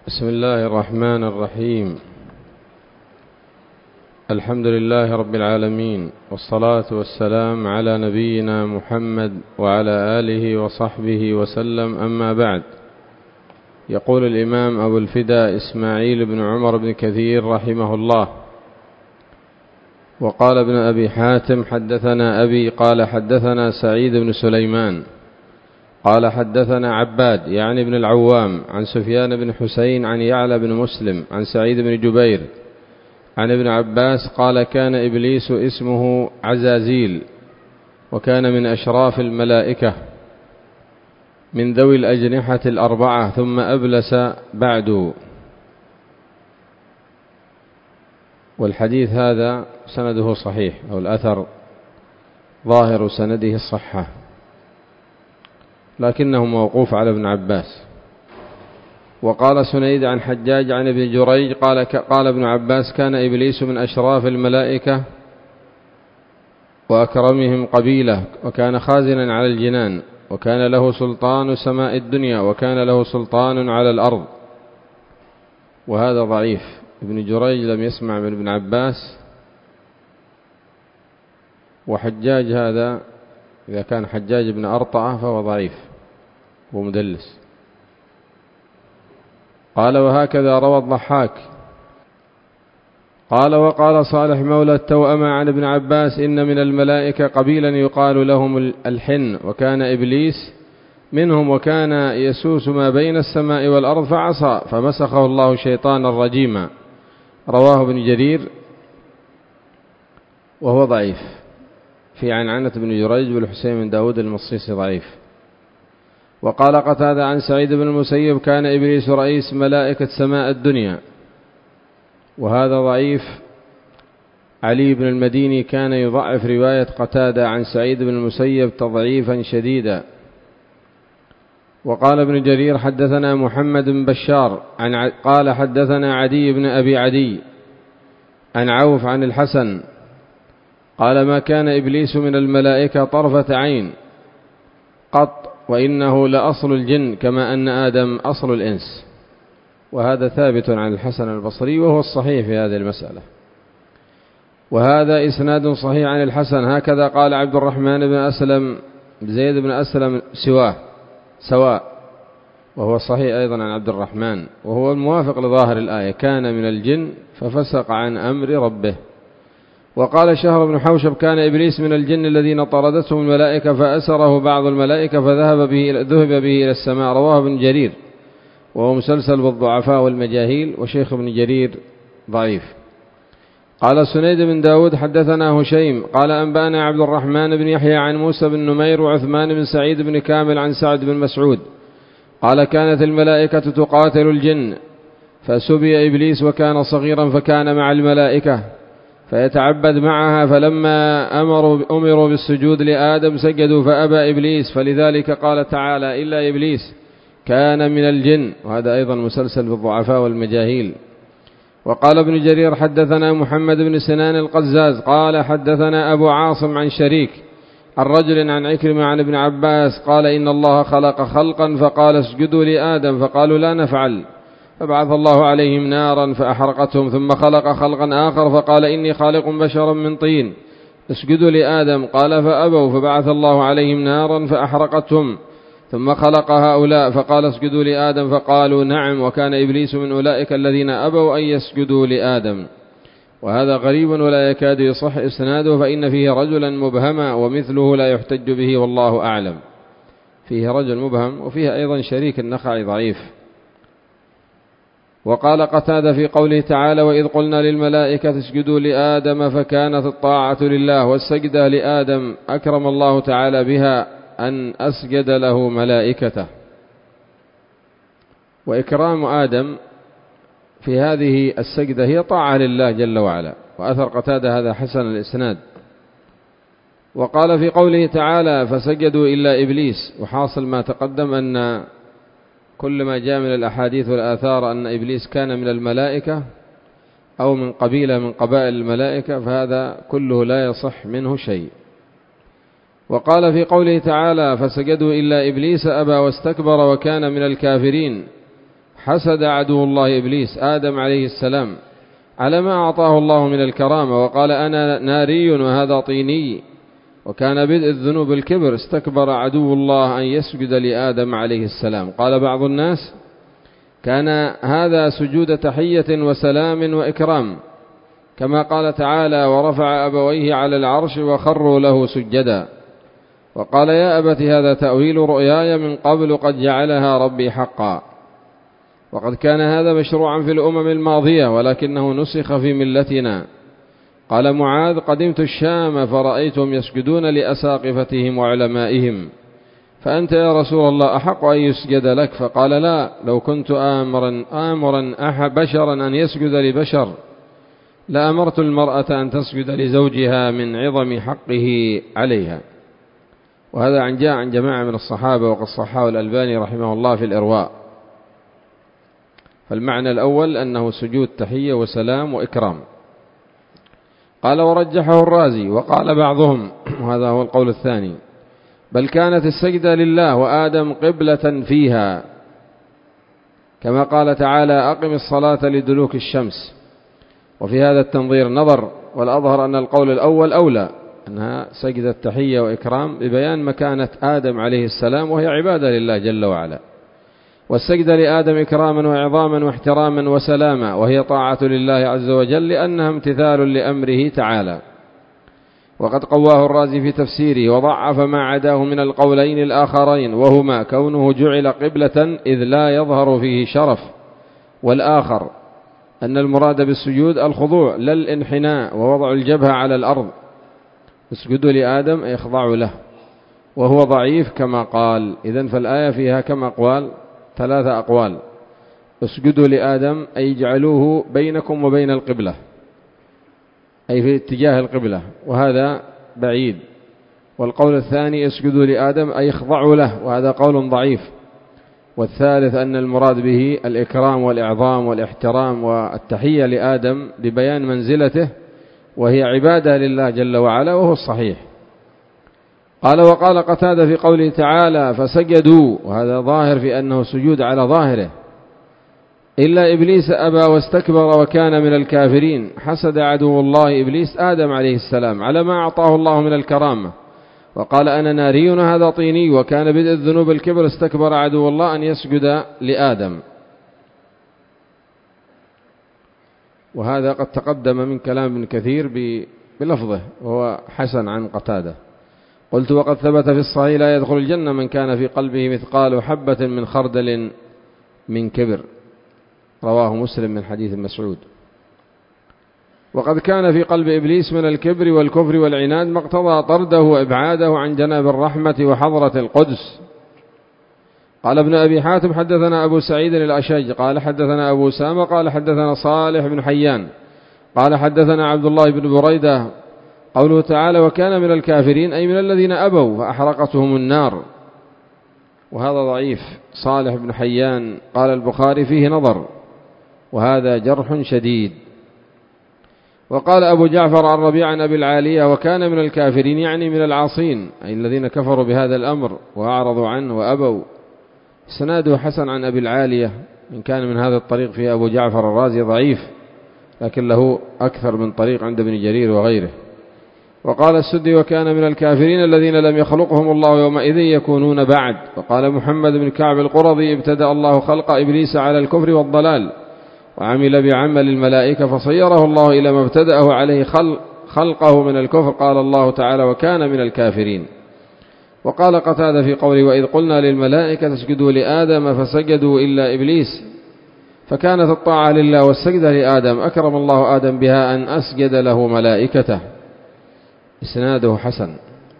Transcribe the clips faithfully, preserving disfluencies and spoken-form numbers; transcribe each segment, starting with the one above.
بسم الله الرحمن الرحيم. الحمد لله رب العالمين، والصلاة والسلام على نبينا محمد وعلى آله وصحبه وسلم، أما بعد. يقول الإمام أبو الفداء إسماعيل بن عمر بن كثير رحمه الله: وقال ابن أبي حاتم حدثنا أبي قال حدثنا سعيد بن سليمان قال حدثنا عباد يعني بن العوام عن سفيان بن حسين عن يعلى بن مسلم عن سعيد بن جبير عن ابن عباس قال: كان إبليس اسمه عزازيل، وكان من أشراف الملائكة من ذوي الأجنحة الأربعة، ثم أبلس بعد. والحديث هذا سنده صحيح، أو الأثر ظاهر سنده الصحة، لكنه موقوف على ابن عباس. وقال سنيد عن حجاج عن ابن جريج قال قال ابن عباس: كان إبليس من أشراف الملائكة وأكرمهم قبيلة، وكان خازنا على الجنان، وكان له سلطان سماء الدنيا، وكان له سلطان على الأرض. وهذا ضعيف. ابن جريج لم يسمع من ابن عباس، وحجاج هذا إذا كان حجاج بن أرطعة فهو ضعيف ومدلس. قال: وهكذا روى الضحاك قال: وقال صالح مولى التوأمة عن ابن عباس: إن من الملائكة قبيلا يقال لهم الحن، وكان إبليس منهم، وكان يسوس ما بين السماء والأرض فعصى فمسخه الله شيطانا رجيما. رواه ابن جرير وهو ضعيف. في عنعنة بن جريج والحسين بن داود المصيصي ضعيف. وقال قتادة عن سعيد بن المسيب: كان إبليس رئيس ملائكة سماء الدنيا، وهذا ضعيف. علي بن المديني كان يضعف رواية قتادة عن سعيد بن المسيب تضعيفا شديدا. وقال ابن جرير: حدثنا محمد بن بشار عن قال حدثنا عدي بن أبي عدي عن عوف عن الحسن قال: ما كان إبليس من الملائكة طرفة عين قط، وإنه لأصل الجن كما أن آدم أصل الإنس. وهذا ثابت عن الحسن البصري، وهو الصحيح في هذه المسألة. وهذا إسناد صحيح عن الحسن. هكذا قال عبد الرحمن بن أسلم زيد بن أسلم سواه سواء، وهو صحيح أيضا عن عبد الرحمن، وهو الموافق لظاهر الآية: كان من الجن ففسق عن أمر ربه. وقال شهر بن حوشب: كان إبليس من الجن الذين طردتهم الملائكة فأسره بعض الملائكة فذهب به ذهب به إلى السماء. رواه ابن جرير، وهو مسلسل بالضعفاء والمجاهيل، وشيخ ابن جرير ضعيف. قال سنيد بن داود: حدثنا هشيم قال أنبأنا عبد الرحمن بن يحيى عن موسى بن نمير وعثمان بن سعيد بن كامل عن سعد بن مسعود قال: كانت الملائكة تقاتل الجن، فسبي إبليس وكان صغيرا، فكان مع الملائكة فيتعبد معها، فلما أمروا أمروا بالسجود لآدم سجدوا فأبى إبليس، فلذلك قال تعالى: إلا إبليس كان من الجن. وهذا أيضا مسلسل بالضعفاء والمجاهيل. وقال ابن جرير: حدثنا محمد بن سنان القزاز قال حدثنا أبو عاصم عن شريك عن رجل عن عكرمة عن ابن عباس قال: إن الله خلق خلقا فقال: اسجدوا لآدم، فقالوا: لا نفعل، فبعث الله عليهم نارا فأحرقتهم، ثم خلق خلقا آخر فقال: إني خالق بشرا من طين، اسجدوا لآدم، قال: فأبوا، فبعث الله عليهم نارا فأحرقتهم، ثم خلق هؤلاء فقال: اسجدوا لآدم، فقالوا: نعم، وكان إبليس من أولئك الذين أبوا أن يسجدوا لآدم. وهذا غريب ولا يكاد يصح إسناده، فإن فيه رجلا مبهما، ومثله لا يحتج به، والله أعلم. فيه رجل مبهم، وفيه أيضا شريك النخعي ضعيف. وقال قتادة في قوله تعالى: وإذ قلنا للملائكة اسجدوا لآدم، فكانت الطاعة لله والسجدة لآدم أكرم الله تعالى بها أن أسجد له ملائكته. وإكرام آدم في هذه السجدة هي طاعة لله جل وعلا. وأثر قتادة هذا حسن الإسناد. وقال في قوله تعالى: فسجدوا إلا إبليس، وحاصل ما تقدم أن كل ما جاء من الأحاديث والآثار أن إبليس كان من الملائكة أو من قبيلة من قبائل الملائكة، فهذا كله لا يصح منه شيء. وقال في قوله تعالى: فسجدوا إلا إبليس أبى واستكبر وكان من الكافرين، حسد عدو الله إبليس آدم عليه السلام على ما أعطاه الله من الكرامة، وقال أنا ناري وهذا طيني، وكان بدء الذنوب الكبر، استكبر عدو الله أن يسجد لآدم عليه السلام. قال بعض الناس كان هذا سجود تحية وسلام وإكرام، كما قال تعالى ورفع أبويه على العرش وخروا له سجدا، وقال يا أبت هذا تأويل رؤياي من قبل قد جعلها ربي حقا. وقد كان هذا مشروعا في الأمم الماضية ولكنه نسخ في ملتنا. قال معاذ قدمت الشام فرأيتهم يسجدون لأساقفتهم وعلمائهم، فأنت يا رسول الله أحق أن يسجد لك؟ فقال لا، لو كنت آمرا آمرا أحد بشرا أن يسجد لبشر لأمرت المرأة أن تسجد لزوجها من عظم حقه عليها. وهذا عن جاء عن جماعة من الصحابة، وقد صححه الألباني رحمه الله في الإرواء. فالمعنى الأول أنه سجود تحية وسلام وإكرام. قال ورجحه الرازي، وقال بعضهم وهذا هو القول الثاني بل كانت السجدة لله وآدم قبلة فيها، كما قال تعالى أقم الصلاة لدلوك الشمس. وفي هذا التنظير نظر، والأظهر أن القول الأول أولى، أنها سجدة تحية وإكرام ببيان مكانة آدم عليه السلام، وهي عبادة لله جل وعلا. والسجدة لآدم إكراما وعظاما واحتراما وسلاما، وهي طاعة لله عز وجل لأنها امتثال لأمره تعالى. وقد قواه الرازي في تفسيره وضعف ما عداه من القولين الآخرين، وهما كونه جعل قبلة إذ لا يظهر فيه شرف، والآخر أن المراد بالسجود الخضوع لا الانحناء ووضع الجبهة على الأرض. اسجدوا لآدم أي اخضعوا له، وهو ضعيف كما قال. إذن فالآية فيها كما أقوال، ثلاثة أقوال: اسجدوا لآدم أي اجعلوه بينكم وبين القبلة، أي في اتجاه القبلة، وهذا بعيد. والقول الثاني اسجدوا لآدم أي اخضعوا له، وهذا قول ضعيف. والثالث أن المراد به الإكرام والإعظام والاحترام والتحية لآدم ببيان منزلته، وهي عبادة لله جل وعلا، وهو الصحيح. قال وقال قتادة في قوله تعالى فسجدوا، وهذا ظاهر في أنه سجود على ظاهره، إلا إبليس أبى واستكبر وكان من الكافرين. حسد عدو الله إبليس آدم عليه السلام على ما أعطاه الله من الكرامة، وقال أنا ناري هذا طيني، وكان بدء الذنوب الكبر، استكبر عدو الله أن يسجد لآدم. وهذا قد تقدم من كلام ابن كثير بلفظه، وهو حسن عن قتادة. قلت وقد ثبت في الصحيح لا يدخل الجنة من كان في قلبه مثقال حبة من خردل من كبر، رواه مسلم من حديث مسعود. وقد كان في قلب إبليس من الكبر والكفر والعناد ما اقتضى طرده وإبعاده عن جناب الرحمة وحضرة القدس. قال ابن أبي حاتم حدثنا أبو سعيد الأشج قال حدثنا أبو سامة قال حدثنا صالح بن حيان قال حدثنا عبد الله بن بريدة قوله تعالى وكان من الكافرين أي من الذين أبوا فأحرقتهم النار. وهذا ضعيف. صالح بن حيان قال البخاري فيه نظر، وهذا جرح شديد. وقال أبو جعفر الربيع عن أبي العالية وكان من الكافرين يعني من العاصين، أي الذين كفروا بهذا الأمر وأعرضوا عنه وأبوا. سناده حسن عن أبي العالية، إن كان من هذا الطريق فيه أبو جعفر الرازي ضعيف، لكن له أكثر من طريق عند ابن جرير وغيره. وقال السدي وكان من الكافرين الذين لم يخلقهم الله يومئذ يكونون بعد. وقال محمد بن كعب القرظي ابتدأ الله خلق إبليس على الكفر والضلال وعمل بعمل الملائكة فصيره الله إلى ما ابتدأه عليه خلق خلقه من الكفر. قال الله تعالى وكان من الكافرين. وقال قتادة في قوله وإذ قلنا للملائكة اسجدوا لآدم فسجدوا إلا إبليس، فكانت الطاعة لله والسجدة لآدم أكرم الله آدم بها أن أسجد له ملائكته. إسناده حسن.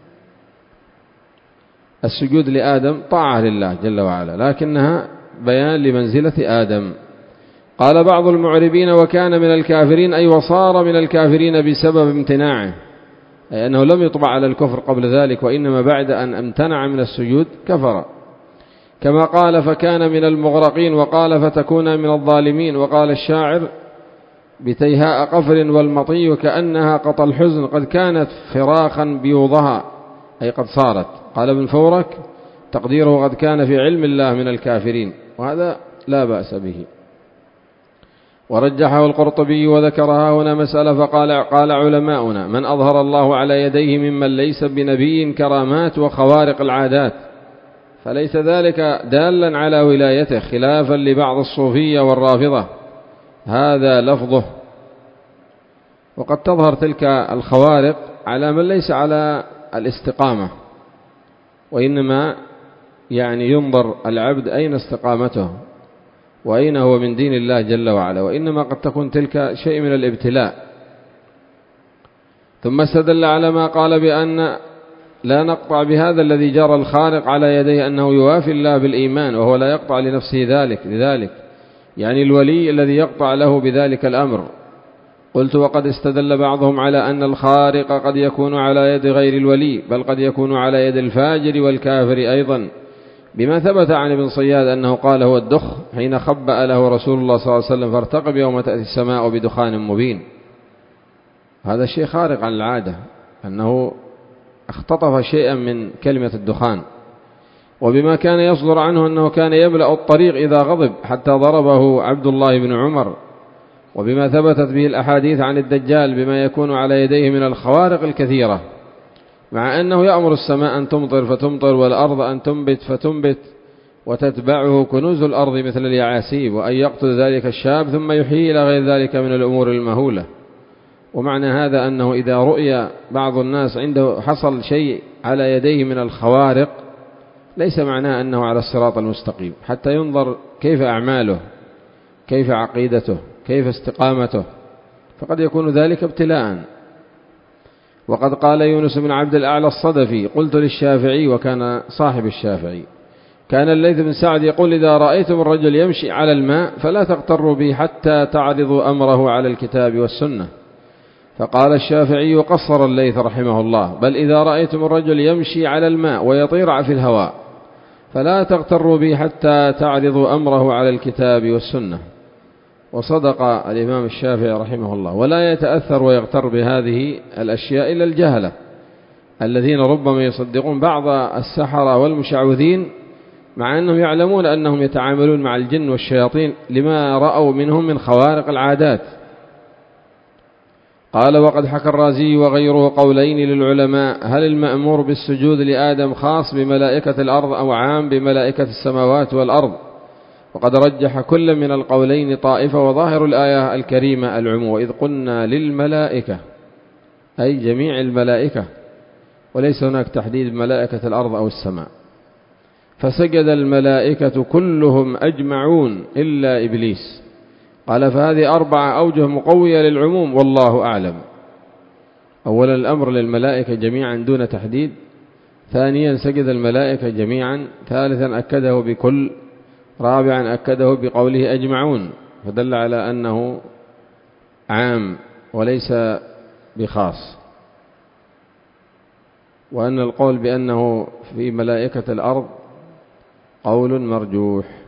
السجود لآدم طاعة لله جل وعلا، لكنها بيان لمنزلة آدم. قال بعض المعربين وكان من الكافرين أي وصار من الكافرين بسبب امتناعه، أي أنه لم يطبع على الكفر قبل ذلك، وإنما بعد أن امتنع من السجود كفر. كما قال فكان من المغرقين، وقال فتكون من الظالمين. وقال الشاعر بتيهاء قفر والمطي كأنها قطى الحزن قد كانت فراخا بيوضها، أي قد صارت. قال ابن فورك تقديره قد كان في علم الله من الكافرين. وهذا لا بأس به. ورجحه القرطبي وذكرها هنا مسألة فقال قال علماؤنا: من أظهر الله على يديه ممن ليس بنبي كرامات وخوارق العادات فليس ذلك دالا على ولايته، خلافا لبعض الصوفية والرافضة، هذا لفظه. وقد تظهر تلك الخوارق على من ليس على الاستقامة، وإنما يعني ينظر العبد أين استقامته وأين هو من دين الله جل وعلا، وإنما قد تكون تلك شيء من الابتلاء. ثم استدل على ما قال بأن لا نقطع بهذا الذي جرى الخارق على يديه أنه يوافي الله بالإيمان، وهو لا يقطع لنفسه ذلك لذلك يعني الولي الذي يقطع له بذلك الأمر. قلت: وقد استدل بعضهم على أن الخارق قد يكون على يد غير الولي، بل قد يكون على يد الفاجر والكافر أيضا، بما ثبت عن ابن صياد أنه قال: هو الدخ حين خبأ له رسول الله صلى الله عليه وسلم فارتقب يوم تأتي السماء بدخان مبين. هذا شيء خارق عن العادة، أنه اختطف شيئا من كلمة الدخان. وبما كان يصدر عنه أنه كان يملأ الطريق إذا غضب حتى ضربه عبد الله بن عمر، وبما ثبتت به الأحاديث عن الدجال بما يكون على يديه من الخوارق الكثيرة، مع أنه يأمر السماء أن تمطر فتمطر والأرض أن تنبت فتنبت وتتبعه كنوز الأرض مثل اليعاسيب، وأن يقتل ذلك الشاب ثم يحيي إلى غير ذلك من الأمور المهولة. ومعنى هذا أنه إذا رؤي بعض الناس عنده حصل شيء على يديه من الخوارق ليس معناه أنه على الصراط المستقيم، حتى ينظر كيف أعماله، كيف عقيدته، كيف استقامته، فقد يكون ذلك ابتلاء. وقد قال يونس بن عبد الأعلى الصدفي: قلت للشافعي، وكان صاحب الشافعي: كان الليث بن سعد يقول: إذا رأيتم الرجل يمشي على الماء فلا تغتروا به حتى تعرضوا أمره على الكتاب والسنة. فقال الشافعي: قصر الليث رحمه الله: بل إذا رأيتم الرجل يمشي على الماء ويطير في الهواء فلا تغتروا به حتى تعرضوا أمره على الكتاب والسنة. وصدق الإمام الشافعي رحمه الله، ولا يتأثر ويغتر بهذه الأشياء إلا الجهلة الذين ربما يصدقون بعض السحرة والمشعوذين مع أنهم يعلمون أنهم يتعاملون مع الجن والشياطين لما رأوا منهم من خوارق العادات. قال: وقد حكى الرازي وغيره قولين للعلماء: هل المأمور بالسجود لآدم خاص بملائكة الأرض أو عام بملائكة السماوات والأرض؟ وقد رجح كل من القولين طائفة، وظاهر الآية الكريمة العموم: وإذ قلنا للملائكة، أي جميع الملائكة، وليس هناك تحديد ملائكة الأرض أو السماء. فسجد الملائكة كلهم أجمعون إلا إبليس. قال: فهذه أربعة أوجه مقوية للعموم والله أعلم. أولا الأمر للملائكة جميعا دون تحديد، ثانيا سجد الملائكة جميعا، ثالثا أكده بكل، رابعا أكده بقوله أجمعون، فدل على أنه عام وليس بخاص. وأن القول بأنه في ملائكة الأرض قول مرجوح.